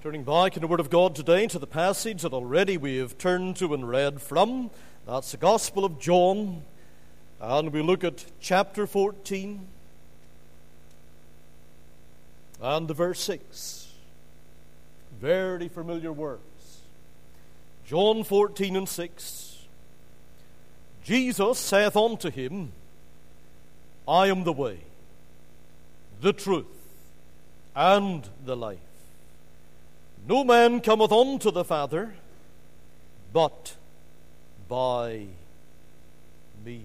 Turning back in the Word of God today to the passage that already we have turned to and read from. That's the Gospel of John. And we look at chapter 14 and verse 6. Very familiar words. John 14 and 6. Jesus saith unto him, I am the way, the truth, and the life. No man cometh unto the Father, but by me.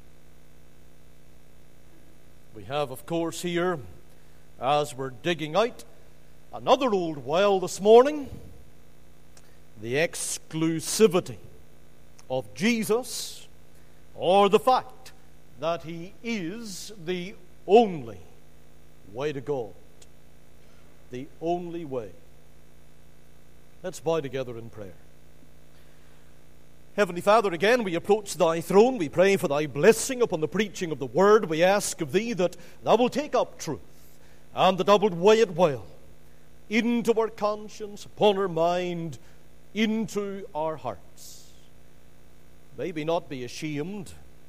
We have, of course, here, as we're digging out another old well this morning, the exclusivity of Jesus, or the fact that He is the only way to God. The only way. Let's bow together in prayer. Heavenly Father, again we approach Thy throne. We pray for Thy blessing upon the preaching of the Word. We ask of Thee that Thou will take up truth and that Thou wilt weigh it well into our conscience, upon our mind, into our hearts. May we not be ashamed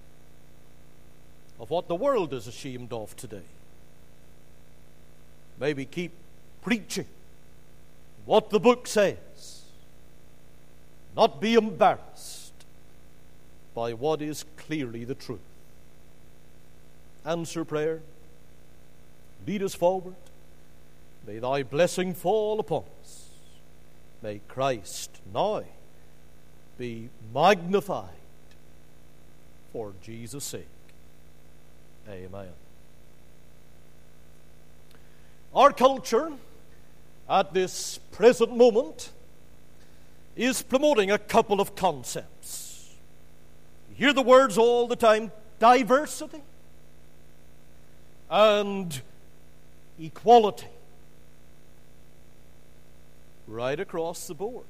of what the world is ashamed of today. May we keep preaching what the book says, not be embarrassed by what is clearly the truth. Answer prayer. Lead us forward. May Thy blessing fall upon us. May Christ now be magnified for Jesus' sake. Amen. Our culture at this present moment is promoting a couple of concepts. You hear the words all the time: diversity and equality. Right across the board.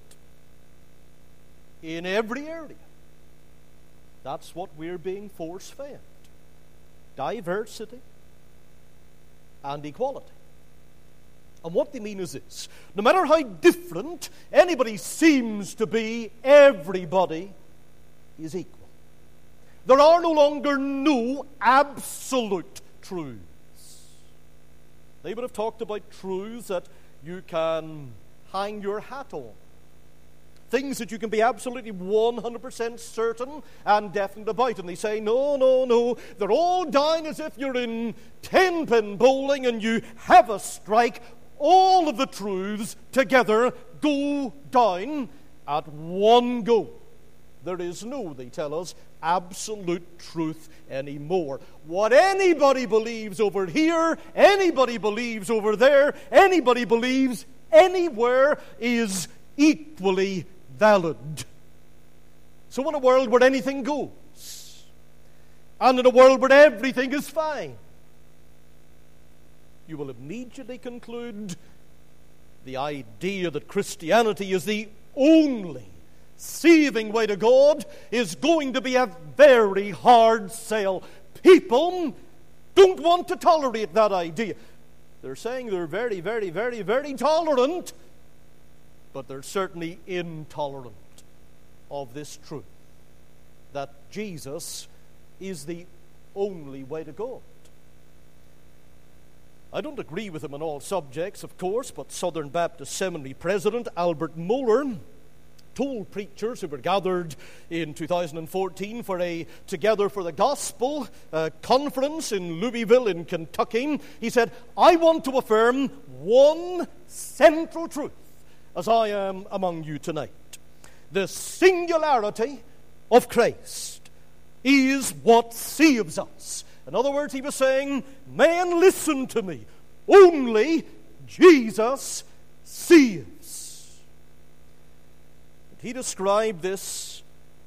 In every area. That's what we're being force-fed. Diversity and equality. And what they mean is this: no matter how different anybody seems to be, everybody is equal. There are no longer no absolute truths. They would have talked about truths that you can hang your hat on. Things that you can be absolutely 100% certain and definite about. And they say, no. They're all down as if you're in 10-pin bowling and you have a strike. All of the truths together go down at one go. There is no, they tell us, absolute truth anymore. What anybody believes over here, anybody believes over there, anybody believes anywhere is equally valid. So in a world where anything goes, and in a world where everything is fine, you will immediately conclude the idea that Christianity is the only saving way to God is going to be a very hard sell. People don't want to tolerate that idea. They're saying they're very, very, very, very tolerant, but they're certainly intolerant of this truth, that Jesus is the only way to God. I don't agree with him on all subjects, of course, but Southern Baptist Seminary President Albert Mohler told preachers who were gathered in 2014 for a Together for the Gospel conference in Louisville in Kentucky, he said, I want to affirm one central truth as I am among you tonight. The singularity of Christ is what saves us. In other words, he was saying, man, listen to me. Only Jesus saves. He described this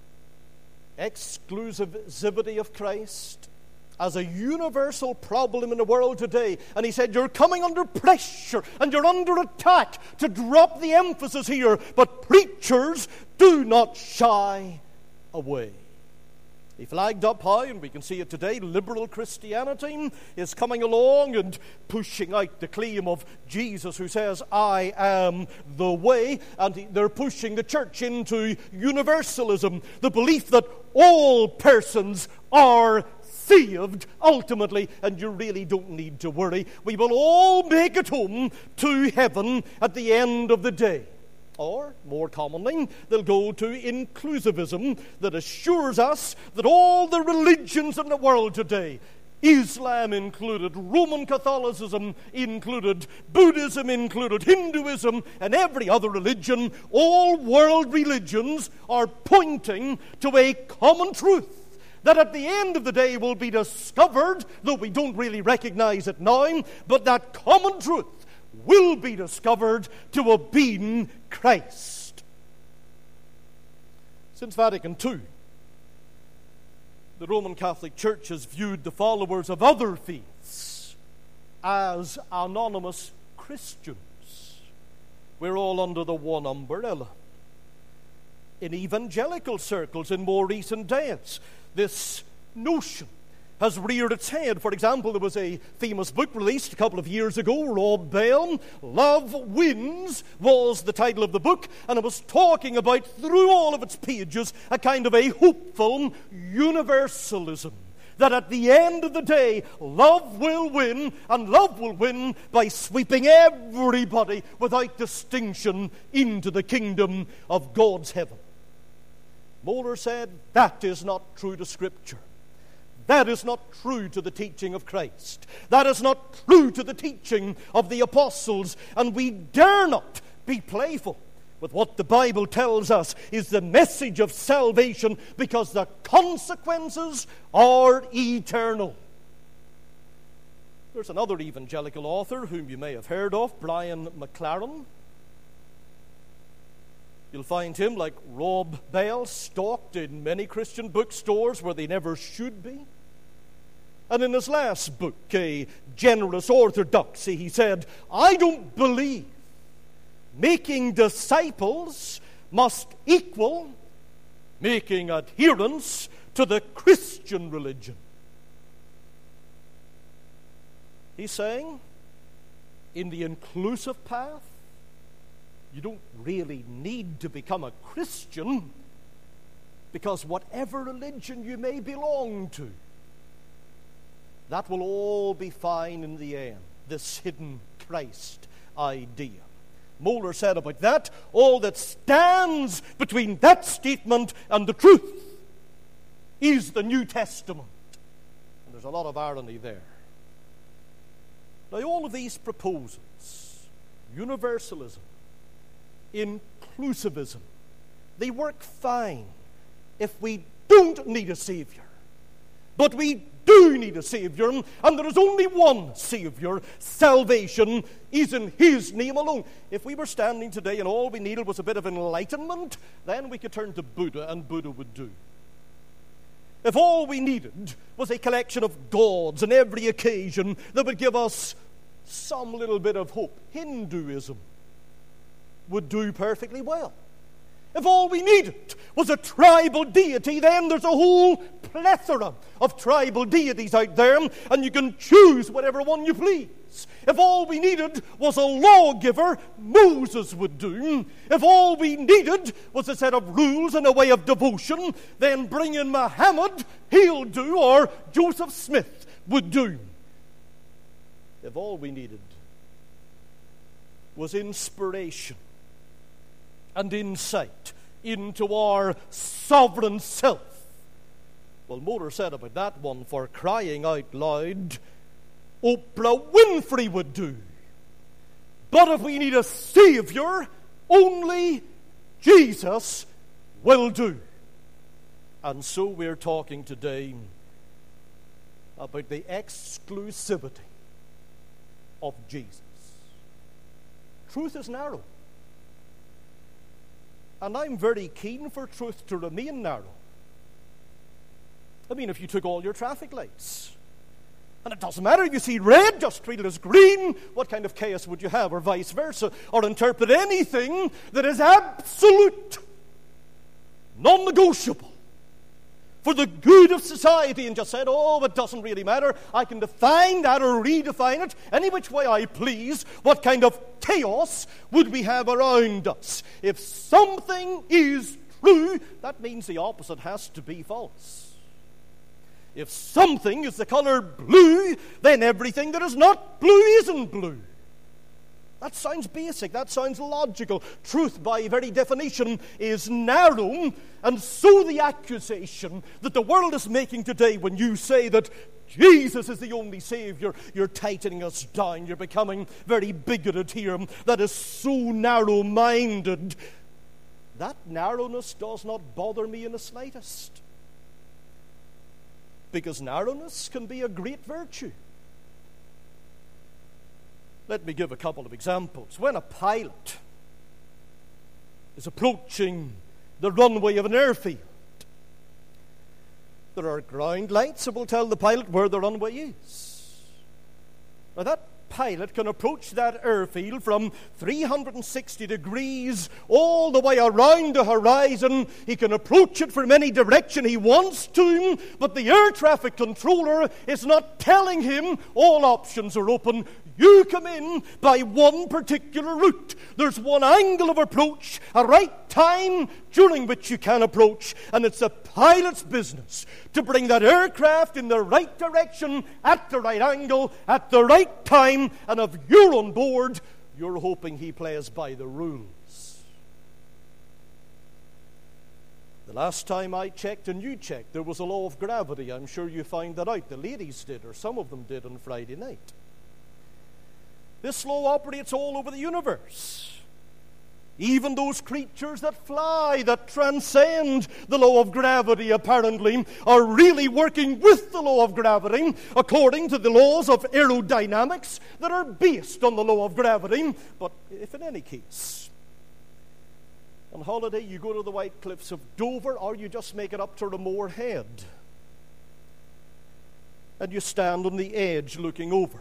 exclusivity of Christ as a universal problem in the world today. And he said, you're coming under pressure and you're under attack to drop the emphasis here. But preachers do not shy away. He flagged up high, and we can see it today. Liberal Christianity is coming along and pushing out the claim of Jesus, who says, I am the way. And they're pushing the church into universalism, the belief that all persons are saved ultimately, and you really don't need to worry. We will all make it home to heaven at the end of the day. Or, more commonly, they'll go to inclusivism that assures us that all the religions in the world today, Islam included, Roman Catholicism included, Buddhism included, Hinduism, and every other religion, all world religions are pointing to a common truth that at the end of the day will be discovered, though we don't really recognize it now, but that common truth will be discovered to have been Christ. Since Vatican II, the Roman Catholic Church has viewed the followers of other faiths as anonymous Christians. We're all under the one umbrella. In evangelical circles in more recent days, this notion has reared its head. For example, there was a famous book released a couple of years ago, Rob Bell, Love Wins was the title of the book, and it was talking about, through all of its pages, a kind of a hopeful universalism. That at the end of the day, love will win, and love will win by sweeping everybody without distinction into the kingdom of God's heaven. Moeller said, that is not true to Scripture. That is not true to the teaching of Christ. That is not true to the teaching of the apostles. And we dare not be playful with what the Bible tells us is the message of salvation, because the consequences are eternal. There's another evangelical author whom you may have heard of, Brian McLaren. You'll find him, like Rob Bell, stocked in many Christian bookstores where they never should be. And in his last book, A Generous Orthodoxy, he said, I don't believe making disciples must equal making adherents to the Christian religion. He's saying, in the inclusive path, you don't really need to become a Christian, because whatever religion you may belong to, that will all be fine in the end, this hidden Christ idea. Moeller said about that, all that stands between that statement and the truth is the New Testament. And there's a lot of irony there. Now, all of these proposals, universalism, inclusivism, they work fine if we don't need a Savior. But we do need a Savior, and there is only one Savior. Salvation is in His name alone. If we were standing today and all we needed was a bit of enlightenment, then we could turn to Buddha, and Buddha would do. If all we needed was a collection of gods on every occasion that would give us some little bit of hope, Hinduism would do perfectly well. If all we needed was a tribal deity, then there's a whole plethora of tribal deities out there, and you can choose whatever one you please. If all we needed was a lawgiver, Moses would do. If all we needed was a set of rules and a way of devotion, then bring in Muhammad, he'll do, or Joseph Smith would do. If all we needed was inspiration and insight into our sovereign self, well, Moeller said about that one, for crying out loud, Oprah Winfrey would do. But if we need a Savior, only Jesus will do. And so we're talking today about the exclusivity of Jesus. Truth is narrow. And I'm very keen for truth to remain narrow. I mean, if you took all your traffic lights, and it doesn't matter if you see red, just treat it as green, what kind of chaos would you have, or vice versa? Or interpret anything that is absolute, non-negotiable, for the good of society and just said, oh, it doesn't really matter. I can define that or redefine it any which way I please, what kind of chaos would we have around us? If something is true, that means the opposite has to be false. If something is the color blue, then everything that is not blue isn't blue. That sounds basic. That sounds logical. Truth, by very definition, is narrow. And so the accusation that the world is making today when you say that Jesus is the only Savior, you're tightening us down. You're becoming very bigoted here. That is so narrow-minded. That narrowness does not bother me in the slightest. Because narrowness can be a great virtue. Let me give a couple of examples. When a pilot is approaching the runway of an airfield, there are ground lights that will tell the pilot where the runway is. Now that pilot can approach that airfield from 360 degrees all the way around the horizon. He can approach it from any direction he wants to, but the air traffic controller is not telling him all options are open. You come in by one particular route. There's one angle of approach, a right time during which you can approach, and it's the pilot's business to bring that aircraft in the right direction, at the right angle, at the right time, and if you're on board, you're hoping he plays by the rules. The last time I checked and you checked, there was a law of gravity. I'm sure you found that out. The ladies did, or some of them did on Friday night. This law operates all over the universe. Even those creatures that fly, that transcend the law of gravity, apparently, are really working with the law of gravity according to the laws of aerodynamics that are based on the law of gravity. But if in any case, on holiday you go to the White Cliffs of Dover, or you just make it up to Ramore Head, and you stand on the edge looking over,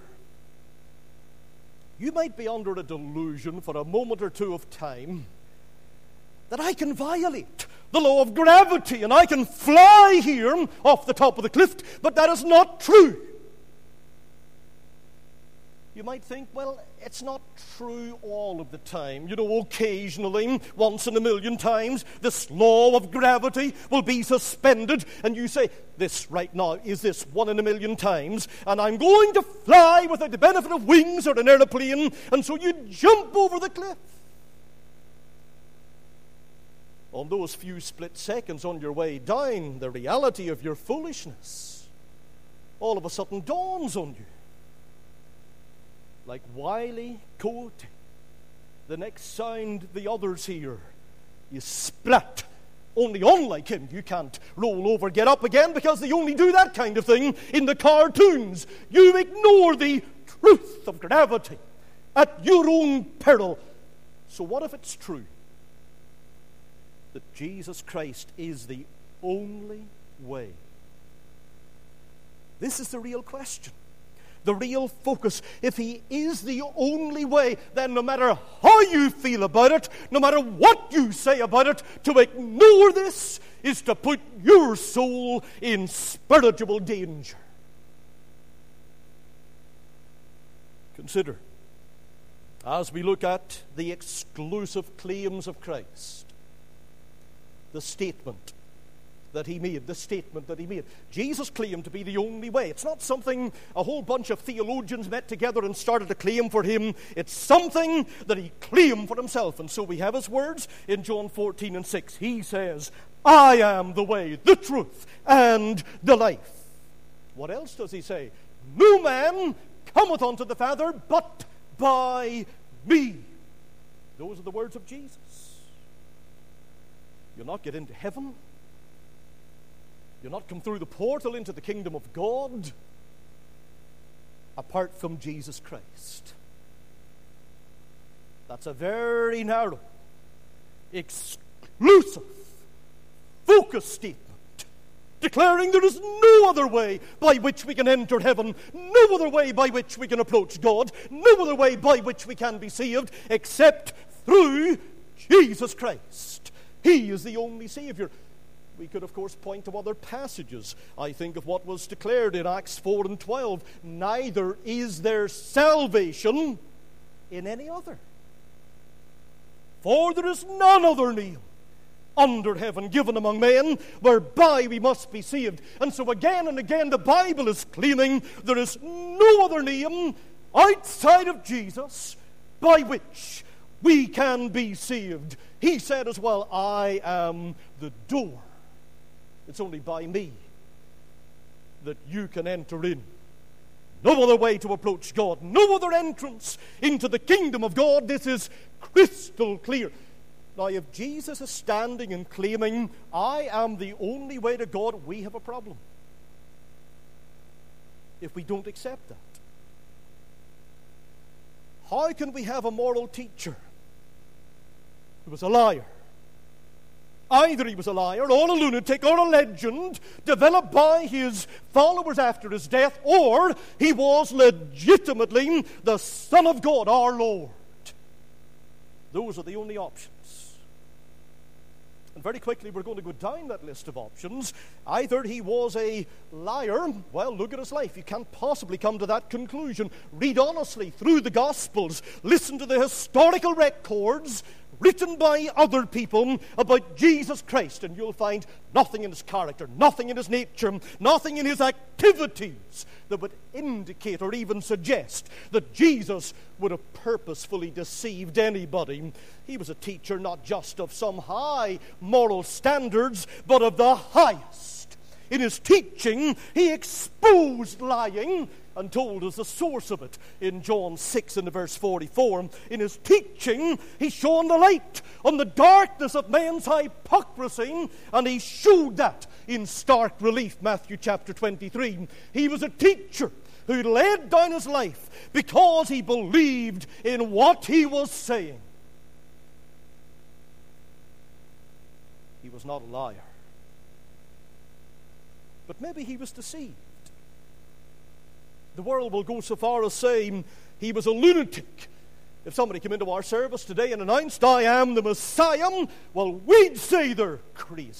you might be under a delusion for a moment or two of time that I can violate the law of gravity and I can fly here off the top of the cliff, but that is not true. You might think, well, it's not true all of the time. You know, occasionally, once in a million times, this law of gravity will be suspended, and you say, this right now is this 1 in a million times, and I'm going to fly without the benefit of wings or an airplane, and so you jump over the cliff. On those few split seconds on your way down, the reality of your foolishness all of a sudden dawns on you. Like Wile E. Coyote, the next sound the others hear, you splat. Only unlike him, you can't roll over, get up again, because they only do that kind of thing in the cartoons. You ignore the truth of gravity at your own peril. So what if it's true that Jesus Christ is the only way? This is the real question. The real focus. If he is the only way, then no matter how you feel about it, no matter what you say about it, to ignore this is to put your soul in spiritual danger. Consider, as we look at the exclusive claims of Christ, the statement that he made, the statement that he made. Jesus claimed to be the only way. It's not something a whole bunch of theologians met together and started to claim for him. It's something that he claimed for himself. And so we have his words in John 14:6. He says, I am the way, the truth, and the life. What else does he say? No man cometh unto the Father but by me. Those are the words of Jesus. You'll not get into heaven. You'll not come through the portal into the kingdom of God apart from Jesus Christ. That's a very narrow, exclusive, focused statement, declaring there is no other way by which we can enter heaven, no other way by which we can approach God, no other way by which we can be saved except through Jesus Christ. He is the only Savior. We could, of course, point to other passages. I think of what was declared in Acts 4 and 12. Neither is there salvation in any other. For there is none other name under heaven given among men whereby we must be saved. And so again and again the Bible is claiming there is no other name outside of Jesus by which we can be saved. He said as well, I am the door. It's only by me that you can enter in. No other way to approach God, no other entrance into the kingdom of God. This is crystal clear. Now, if Jesus is standing and claiming, I am the only way to God, we have a problem. If we don't accept that. How can we have a moral teacher who was a liar? Either he was a liar, or a lunatic, or a legend developed by his followers after his death, or he was legitimately the Son of God, our Lord. Those are the only options. And very quickly we're going to go down that list of options. Either he was a liar. Well, look at his life. You can't possibly come to that conclusion. Read honestly through the Gospels. Listen to the historical records written by other people about Jesus Christ, and you'll find nothing in his character, nothing in his nature, nothing in his activities that would indicate or even suggest that Jesus would have purposefully deceived anybody. He was a teacher not just of some high moral standards, but of the highest. In his teaching, he exposed lying and told us the source of it in John 6 and verse 44. In his teaching, he shone the light on the darkness of man's hypocrisy, and he showed that in stark relief, Matthew chapter 23. He was a teacher who laid down his life because he believed in what he was saying. He was not a liar. But maybe he was deceived. The world will go so far as saying he was a lunatic. If somebody came into our service today and announced, I am the Messiah, well, we'd say they're crazy.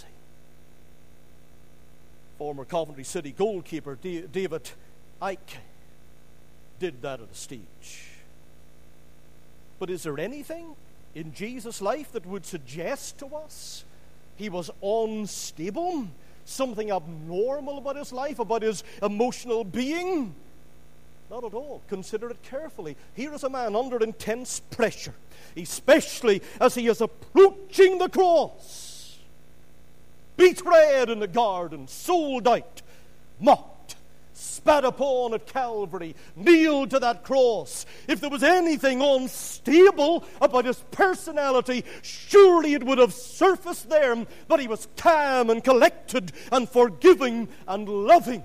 Former Coventry City goalkeeper David Icke did that at a stage. But is there anything in Jesus' life that would suggest to us he was unstable? Something abnormal about his life, about his emotional being? Not at all. Consider it carefully. Here is a man under intense pressure, especially as he is approaching the cross. Betrayed in the garden, sold out, mocked, spat upon at Calvary, nailed to that cross. If there was anything unstable about his personality, surely it would have surfaced there. But he was calm and collected and forgiving and loving.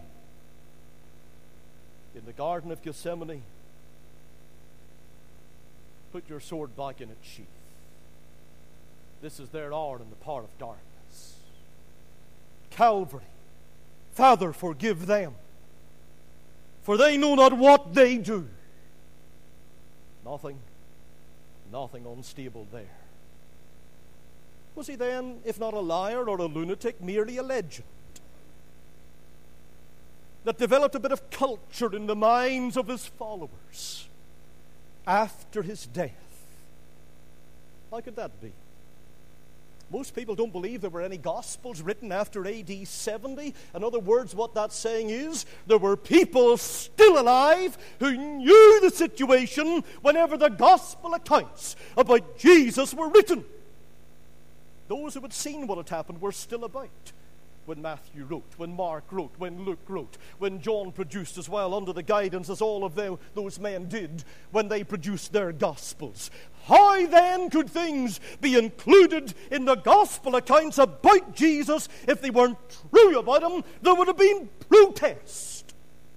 In the Garden of Gethsemane, put your sword back in its sheath. This is their hour in the power of darkness. Calvary, Father, forgive them, for they know not what they do. Nothing unstable there. Was he then, if not a liar or a lunatic, merely a legend that developed a bit of culture in the minds of his followers after his death? How could that be? Most people don't believe there were any Gospels written after AD 70. In other words, what that's saying is there were people still alive who knew the situation whenever the Gospel accounts about Jesus were written. Those who had seen what had happened were still about when Matthew wrote, when Mark wrote, when Luke wrote, when John produced as well, under the guidance as all of those men did when they produced their Gospels. How then could things be included in the Gospel accounts about Jesus if they weren't true about him? There would have been protest.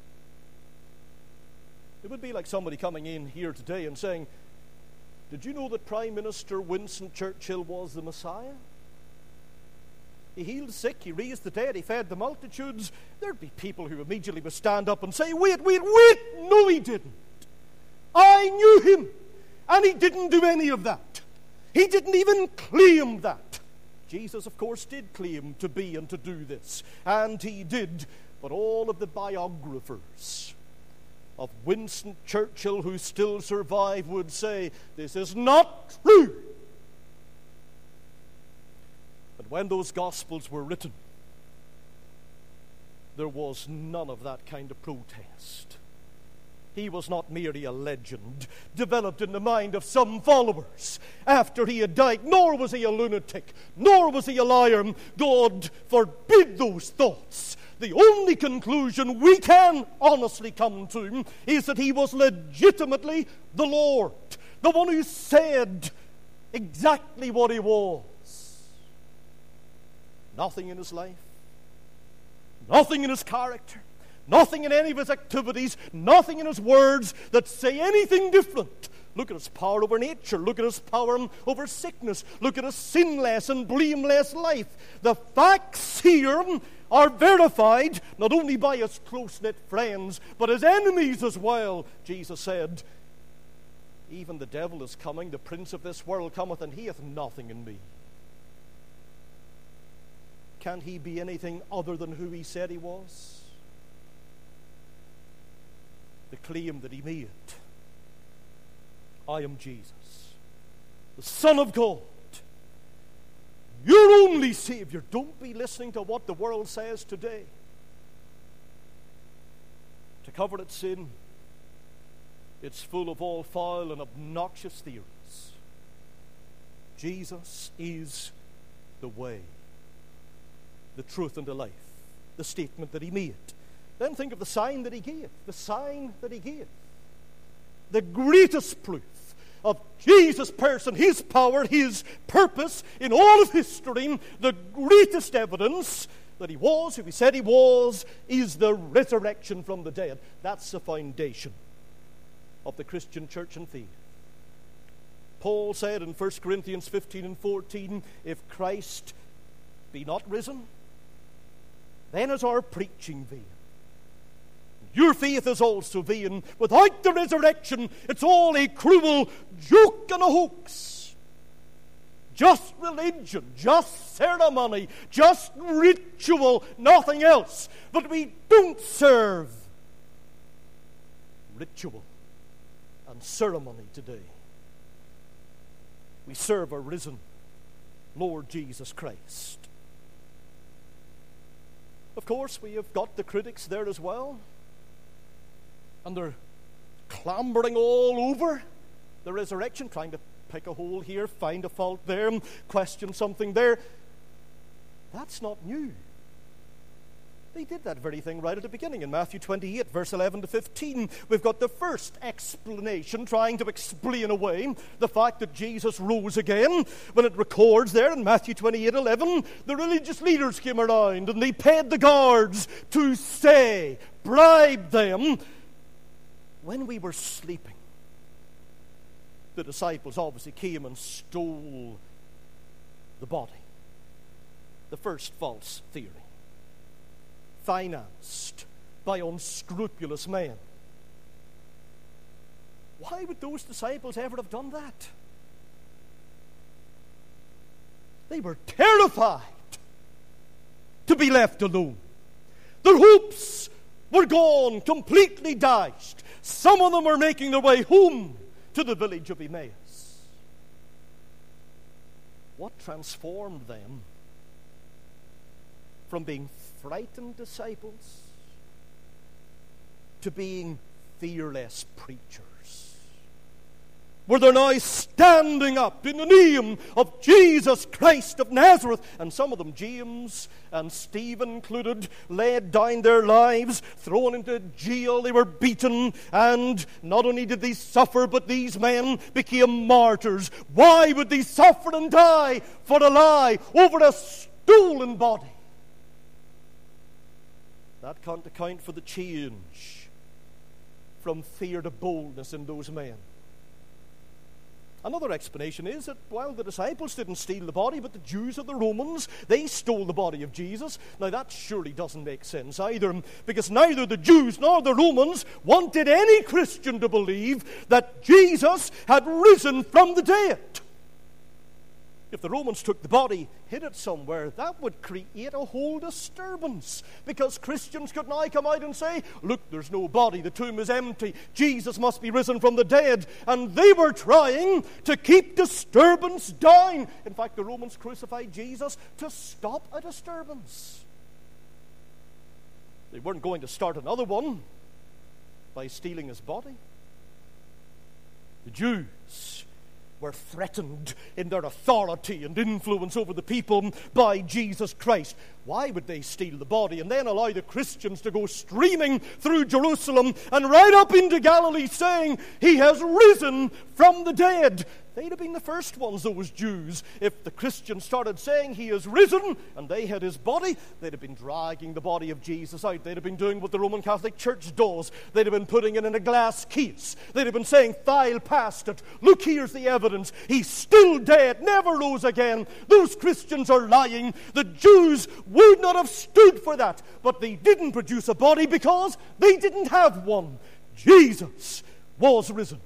It would be like somebody coming in here today and saying, did you know that Prime Minister Winston Churchill was the Messiah? He healed the sick, he raised the dead, he fed the multitudes. There'd be people who immediately would stand up and say, wait, no he didn't. I knew him, and he didn't do any of that. He didn't even claim that. Jesus, of course, did claim to be and to do this, and he did. But all of the biographers of Winston Churchill who still survive would say, this is not true. But when those Gospels were written, there was none of that kind of protest. He was not merely a legend developed in the mind of some followers after he had died, nor was he a lunatic, nor was he a liar. God forbid those thoughts. The only conclusion we can honestly come to is that he was legitimately the Lord, the one who said exactly what he was. Nothing in his life, nothing in his character, nothing in any of his activities, nothing in his words that say anything different. Look at his power over nature. Look at his power over sickness. Look at his sinless and blameless life. The facts here are verified not only by his close-knit friends, but his enemies as well. Jesus said, even the devil is coming, the prince of this world cometh, and he hath nothing in me. Can he be anything other than who he said he was? The claim that he made, I am Jesus, the Son of God, your only Savior. Don't be listening to what the world says today to cover its sin. It's full of all foul and obnoxious theories. Jesus is the way, the truth, and the life. The statement that he made. Then think of the sign that he gave. The sign that he gave. The greatest proof of Jesus' person, his power, his purpose in all of history, the greatest evidence that he was who he said he was, is the resurrection from the dead. That's the foundation of the Christian church and faith. Paul said in 1 Corinthians 15 and 14, if Christ be not risen, then is our preaching vain. Your faith is also vain. Without the resurrection, it's all a cruel joke and a hoax. Just religion, just ceremony, just ritual, nothing else. But we don't serve ritual and ceremony today. We serve a risen Lord Jesus Christ. Of course, we have got the critics there as well. And they're clambering all over the resurrection, trying to pick a hole here, find a fault there, question something there. That's not new. They did that very thing right at the beginning. In Matthew 28, verse 11 to 15, we've got the first explanation trying to explain away the fact that Jesus rose again. When it records there in Matthew 28, 11, the religious leaders came around and they paid the guards to say, bribed them, when we were sleeping, the disciples obviously came and stole the body. The first false theory, financed by unscrupulous men. Why would those disciples ever have done that? They were terrified to be left alone. Their hopes were gone, completely dashed. Some of them were making their way home to the village of Emmaus. What transformed them from being frightened disciples to being fearless preachers? Were they now standing up in the name of Jesus Christ of Nazareth? And some of them, James and Stephen included, laid down their lives, thrown into jail. They were beaten, and not only did they suffer, but these men became martyrs. Why would they suffer and die for a lie over a stolen body? That can't account for the change from fear to boldness in those men. Another explanation is that, well, the disciples didn't steal the body, but the Jews or the Romans, they stole the body of Jesus. Now, that surely doesn't make sense either, because neither the Jews nor the Romans wanted any Christian to believe that Jesus had risen from the dead. If the Romans took the body, hid it somewhere, that would create a whole disturbance, because Christians could now come out and say, look, there's no body, the tomb is empty, Jesus must be risen from the dead. And they were trying to keep disturbance down. In fact, the Romans crucified Jesus to stop a disturbance. They weren't going to start another one by stealing his body. The Jews were threatened in their authority and influence over the people by Jesus Christ. Why would they steal the body and then allow the Christians to go streaming through Jerusalem and right up into Galilee saying, he has risen from the dead? They'd have been the first ones, those Jews. If the Christians started saying he is risen and they had his body, they'd have been dragging the body of Jesus out. They'd have been doing what the Roman Catholic Church does. They'd have been putting it in a glass case. They'd have been saying, file past it. Look, here's the evidence. He's still dead, never rose again. Those Christians are lying. The Jews would not have stood for that. But they didn't produce a body because they didn't have one. Jesus was risen.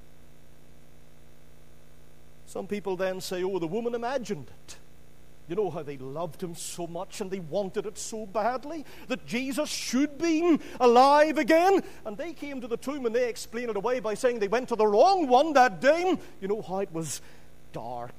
Some people then say, oh, the woman imagined it. You know how they loved him so much and they wanted it so badly that Jesus should be alive again. And they came to the tomb and they explained it away by saying they went to the wrong one that day. You know how it was dark.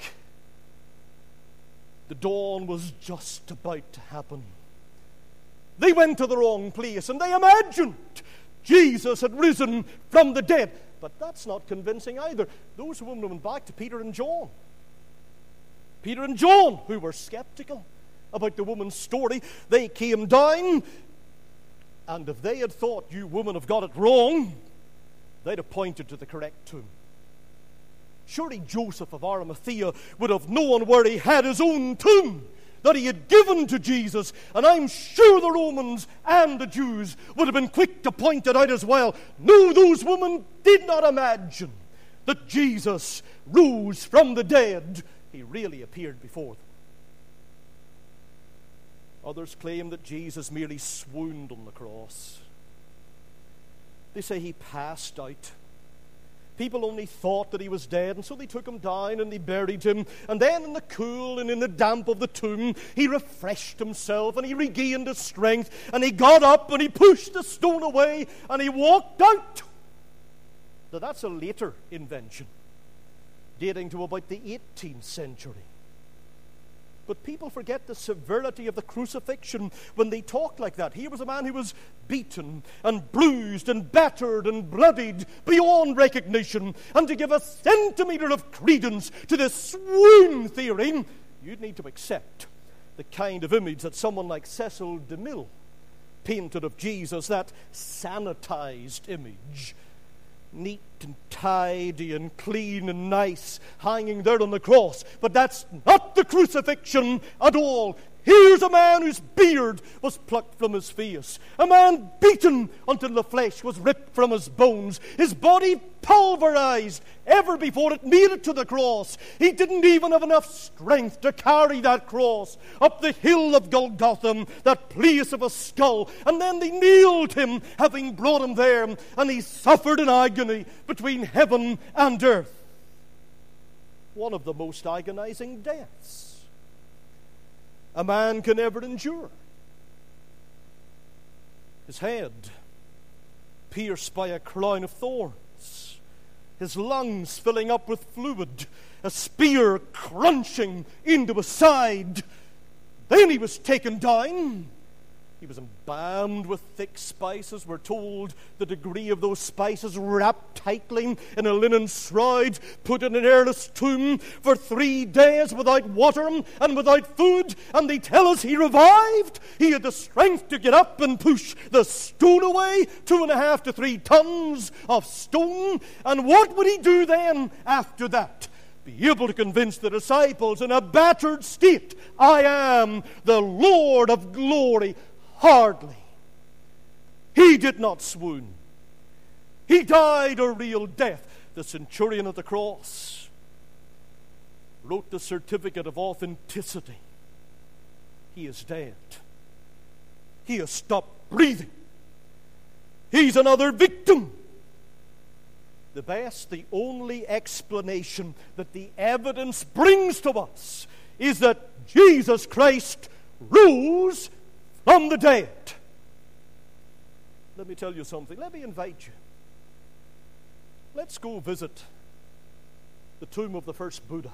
The dawn was just about to happen. They went to the wrong place and they imagined Jesus had risen from the dead. But that's not convincing either. Those women went back to Peter and John. Peter and John, who were skeptical about the woman's story, they came down, and if they had thought you women have got it wrong, they'd have pointed to the correct tomb. Surely Joseph of Arimathea would have known where he had his own tomb that he had given to Jesus, and I'm sure the Romans and the Jews would have been quick to point it out as well. No, those women did not imagine that Jesus rose from the dead. He really appeared before them. Others claim that Jesus merely swooned on the cross. They say he passed out. People only thought that he was dead, and so they took him down and they buried him. And then in the cool and in the damp of the tomb, he refreshed himself and he regained his strength. And he got up and he pushed the stone away and he walked out. Now that's a later invention, dating to about the 18th century. But people forget the severity of the crucifixion when they talk like that. Here was a man who was beaten and bruised and battered and bloodied beyond recognition. And to give a centimeter of credence to this swoon theory, you'd need to accept the kind of image that someone like Cecil DeMille painted of Jesus, that sanitized image. Neat and tidy and clean and nice, hanging there on the cross. But that's not the crucifixion at all. Here's a man whose beard was plucked from his face. A man beaten until the flesh was ripped from his bones. His body pulverized ever before it made it to the cross. He didn't even have enough strength to carry that cross up the hill of Golgotha, that place of a skull. And then they nailed him, having brought him there. And he suffered in agony between heaven and earth. One of the most agonizing deaths a man can ever endure. His head pierced by a crown of thorns, his lungs filling up with fluid, a spear crunching into his side. Then he was taken down. He was embalmed with thick spices. We're told the degree of those spices, wrapped tightly in a linen shroud, put in an airless tomb for 3 days without water and without food. And they tell us he revived. He had the strength to get up and push the stone away, 2.5 to 3 tons of stone. And what would he do then after that? Be able to convince the disciples in a battered state, I am the Lord of glory. Hardly. He did not swoon. He died a real death. The centurion at the cross wrote the certificate of authenticity. He is dead. He has stopped breathing. He's another victim. the best, the only explanation that the evidence brings to us is that Jesus Christ rose from the dead. Let me tell you something. Let me invite you. Let's go visit the tomb of the first Buddha,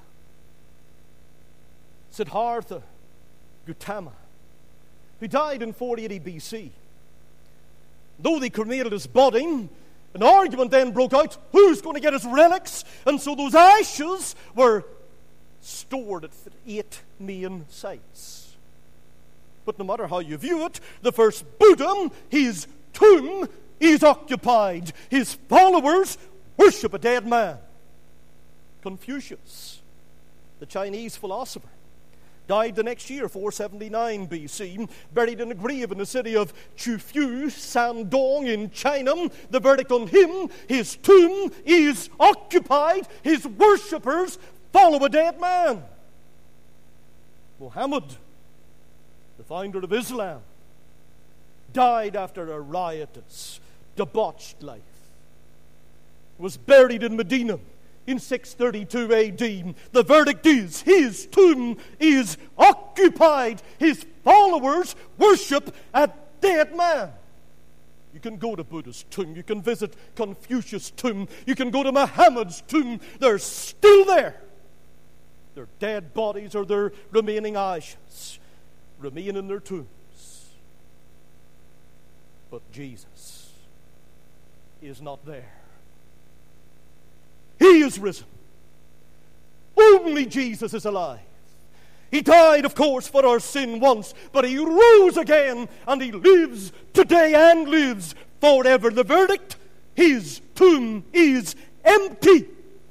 Siddhartha Gautama, who died in 480 BC. Though they cremated his body, an argument then broke out, who's going to get his relics? And so those ashes were stored at 8 main sites. But no matter how you view it, the first Buddha, his tomb is occupied. His followers worship a dead man. Confucius, the Chinese philosopher, died the next year, 479 BC, buried in a grave in the city of Chufu, Shandong in China. The verdict on him, his tomb is occupied. His worshippers follow a dead man. Muhammad, the founder of Islam, died after a riotous, debauched life. Was buried in Medina in 632 AD. The verdict is, his tomb is occupied. His followers worship a dead man. You can go to Buddha's tomb. You can visit Confucius' tomb. You can go to Muhammad's tomb. They're still there. Their dead bodies or their remaining ashes remain in their tombs. But Jesus is not there. He is risen. Only Jesus is alive. He died, of course, for our sin once, but he rose again, and he lives today and lives forever. The verdict, his tomb is empty.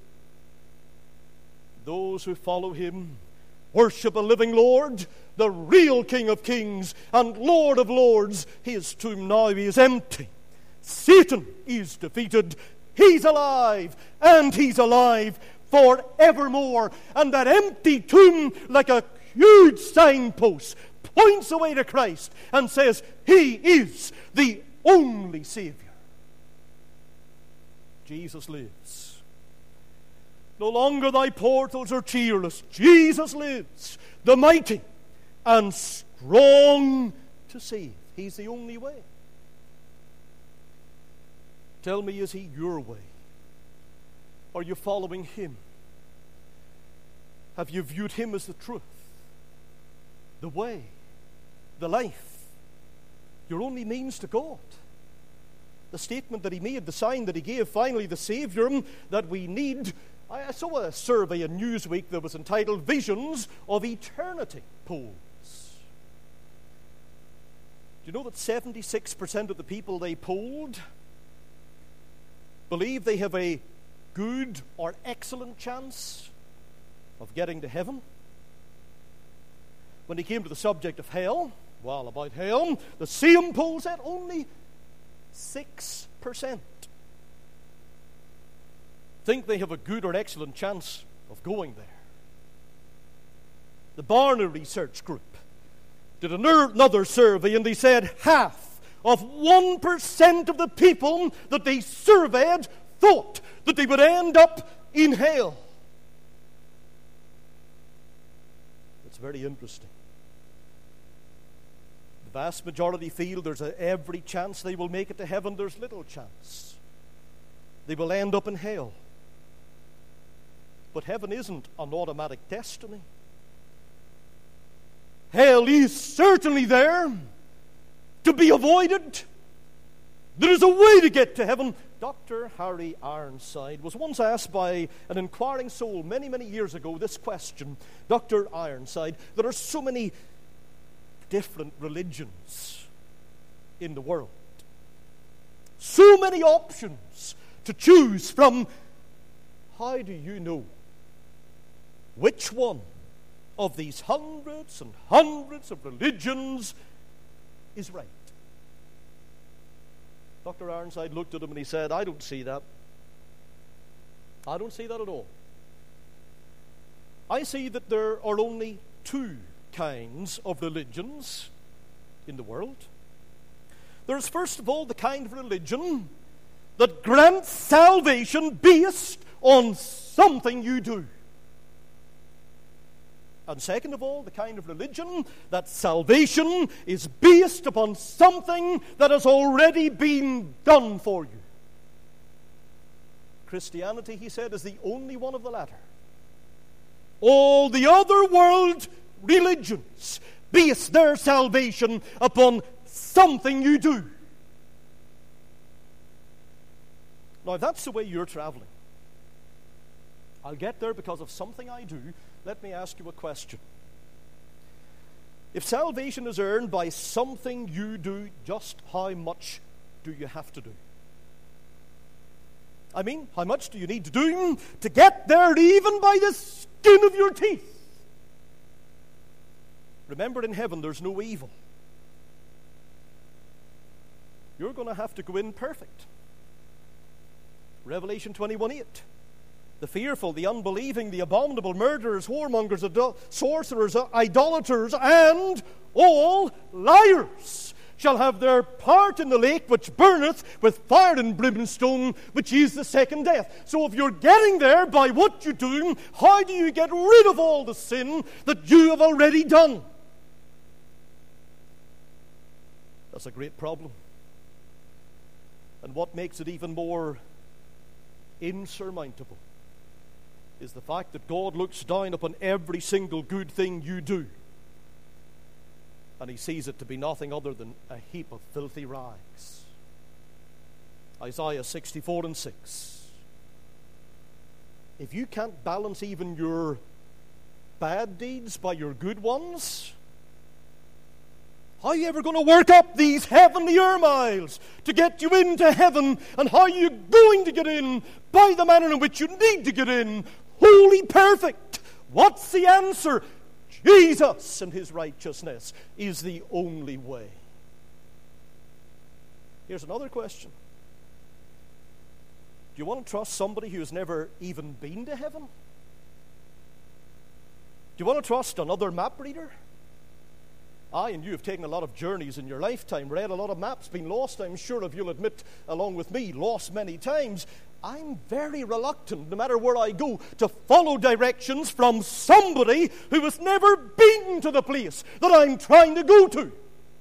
Those who follow him worship a living Lord, the real King of Kings and Lord of Lords. His tomb now is empty. Satan is defeated. He's alive, and he's alive forevermore. And that empty tomb, like a huge signpost, points away to Christ and says, he is the only Savior. Jesus lives. No longer thy portals are cheerless. Jesus lives, the mighty and strong to save. He's the only way. Tell me, is he your way? Are you following him? Have you viewed him as the truth, the way, the life, your only means to God? The statement that he made, the sign that he gave, finally the Savior that we need. I saw a survey in Newsweek that was entitled Visions of Eternity polls. Do you know that 76% of the people they polled believe they have a good or excellent chance of getting to heaven? When he came to the subject of hell, well, about hell, the same poll said only 6% think they have a good or excellent chance of going there. The Barna Research Group did another survey, and they said half of 1% of the people that they surveyed thought that they would end up in hell. It's very interesting. The vast majority feel there's every chance they will make it to heaven. There's little chance they will end up in hell. But heaven isn't an automatic destiny. Hell is certainly there to be avoided. There is a way to get to heaven. Dr. Harry Ironside was once asked by an inquiring soul many, many years ago this question. Dr. Ironside, there are so many different religions in the world. So many options to choose from. How do you know which one of these hundreds and hundreds of religions is right? Dr. Ironside looked at him and he said, I don't see that. I don't see that at all. I see that there are only two kinds of religions in the world. There's first of all the kind of religion that grants salvation based on something you do. And second of all, the kind of religion that salvation is based upon something that has already been done for you. Christianity, he said, is the only one of the latter. All the other world religions base their salvation upon something you do. Now, if that's the way you're traveling, I'll get there because of something I do. Let me ask you a question. If salvation is earned by something you do, just how much do you have to do? I mean, how much do you need to do to get there even by the skin of your teeth? Remember, in heaven there's no evil. You're going to have to go in perfect. Revelation 21:8. The fearful, the unbelieving, the abominable, murderers, whoremongers, sorcerers, idolaters, and all liars shall have their part in the lake which burneth with fire and brimstone, which is the second death. So if you're getting there by what you do, how do you get rid of all the sin that you have already done? That's a great problem. And what makes it even more insurmountable is the fact that God looks down upon every single good thing you do, and he sees it to be nothing other than a heap of filthy rags. Isaiah 64:6. If you can't balance even your bad deeds by your good ones, how are you ever going to work up these heavenly air miles to get you into heaven? And how are you going to get in by the manner in which you need to get in? Holy, perfect. What's the answer? Jesus and his righteousness is the only way. Here's another question. Do you want to trust somebody who has never even been to heaven? Do you want to trust another map reader? I and you have taken a lot of journeys in your lifetime, read a lot of maps, been lost, I'm sure, if you'll admit, along with me, lost many times. I'm very reluctant, no matter where I go, to follow directions from somebody who has never been to the place that I'm trying to go to.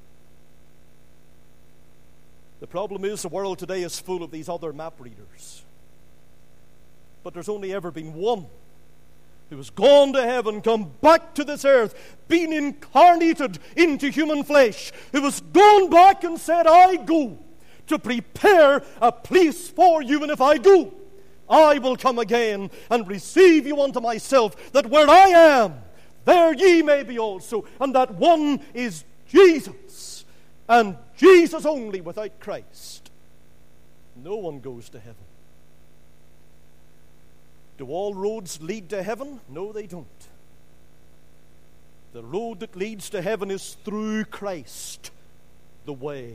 The problem is the world today is full of these other map readers. But there's only ever been one who has gone to heaven, come back to this earth, been incarnated into human flesh, who has gone back and said, I go to prepare a place for you, and if I go, I will come again and receive you unto myself, that where I am, there ye may be also. And that one is Jesus, and Jesus only. Without Christ, no one goes to heaven. Do all roads lead to heaven? No, they don't. The road that leads to heaven is through Christ, the way.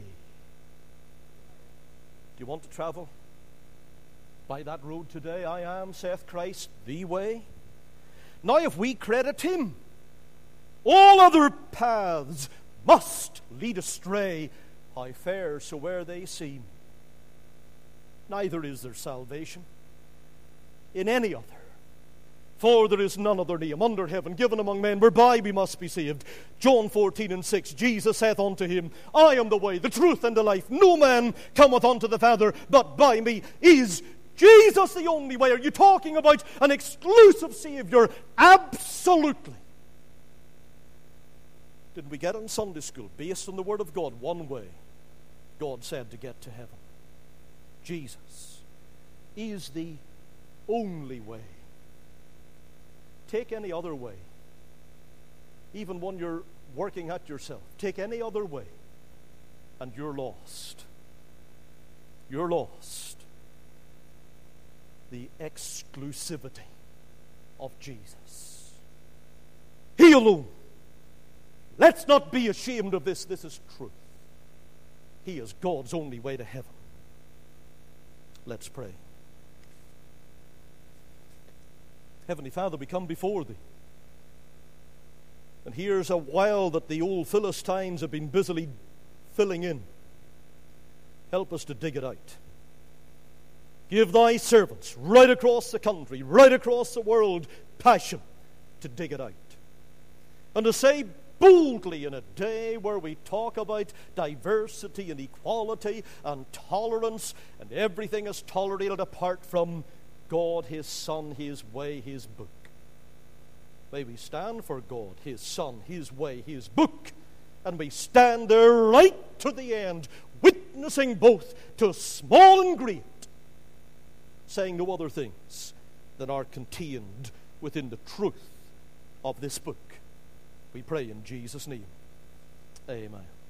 Do you want to travel by that road today? I am, saith Christ, the way. Now, if we credit him, all other paths must lead astray. How fair soe'er they seem. Neither is there salvation in any other. For there is none other name under heaven given among men whereby we must be saved. John 14:6, Jesus saith unto him, I am the way, the truth, and the life. No man cometh unto the Father but by me. Is Jesus the only way? Are you talking about an exclusive Savior? Absolutely. Didn't we get in Sunday school, based on the Word of God, one way God said to get to heaven? Jesus is the only way. Take any other way, even one you're working at yourself. Take any other way, and you're lost. You're lost. The exclusivity of Jesus. He alone. Let's not be ashamed of this. This is truth. He is God's only way to heaven. Let's pray. Heavenly Father, we come before Thee. And here's a well that the old Philistines have been busily filling in. Help us to dig it out. Give thy servants right across the country, right across the world, passion to dig it out. And to say boldly in a day where we talk about diversity and equality and tolerance, and everything is tolerated apart from God, His Son, His way, His book. May we stand for God, His Son, His way, His book, and we stand there right to the end, witnessing both to small and great, saying no other things than are contained within the truth of this book. We pray in Jesus' name. Amen.